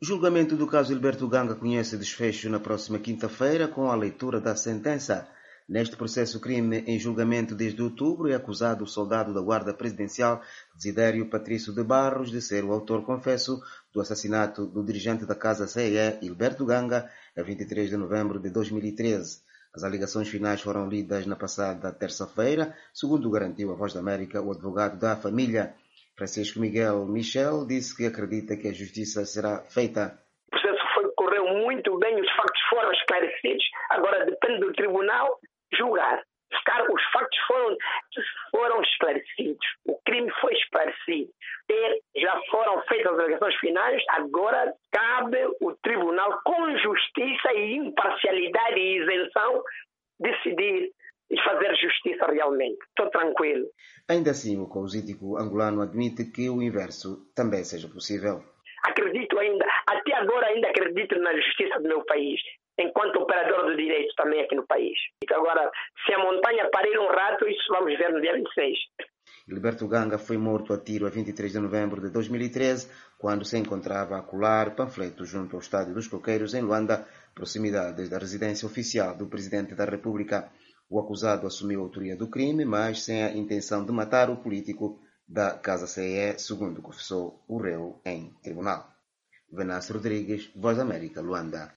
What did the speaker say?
O julgamento do caso Gilberto Ganga conhece desfecho na próxima quinta-feira com a leitura da sentença. Neste processo crime em julgamento desde outubro é acusado o soldado da Guarda Presidencial Desidério Patrício de Barros de ser o autor confesso do assassinato do dirigente da Casa CEE, Gilberto Ganga, a 23 de novembro de 2013. As alegações finais foram lidas na passada terça-feira, segundo garantiu a Voz da América o advogado da família. Francisco Miguel Michel disse que acredita que a justiça será feita. O processo correu muito bem, os factos foram esclarecidos, agora depende do tribunal julgar. Os factos foram esclarecidos, o crime foi esclarecido, já foram feitas as alegações finais, agora cabe o tribunal, com justiça e imparcialidade e isenção, decidir e fazer justiça realmente. Estou tranquilo. Ainda assim, o cosídico angolano admite que o inverso também seja possível. Acredito ainda, até agora ainda acredito na justiça do meu país, enquanto operador do direito também aqui no país. Agora, se a montanha parir um rato, isso vamos ver no dia 26. Gilberto Ganga foi morto a tiro a 23 de novembro de 2013, quando se encontrava a colar panfletos junto ao Estádio dos Coqueiros, em Luanda, proximidades da residência oficial do Presidente da República. O acusado assumiu a autoria do crime, mas sem a intenção de matar o político da Casa CEE, segundo confessou o réu em tribunal. Venâncio Rodrigues, Voz da América, Luanda.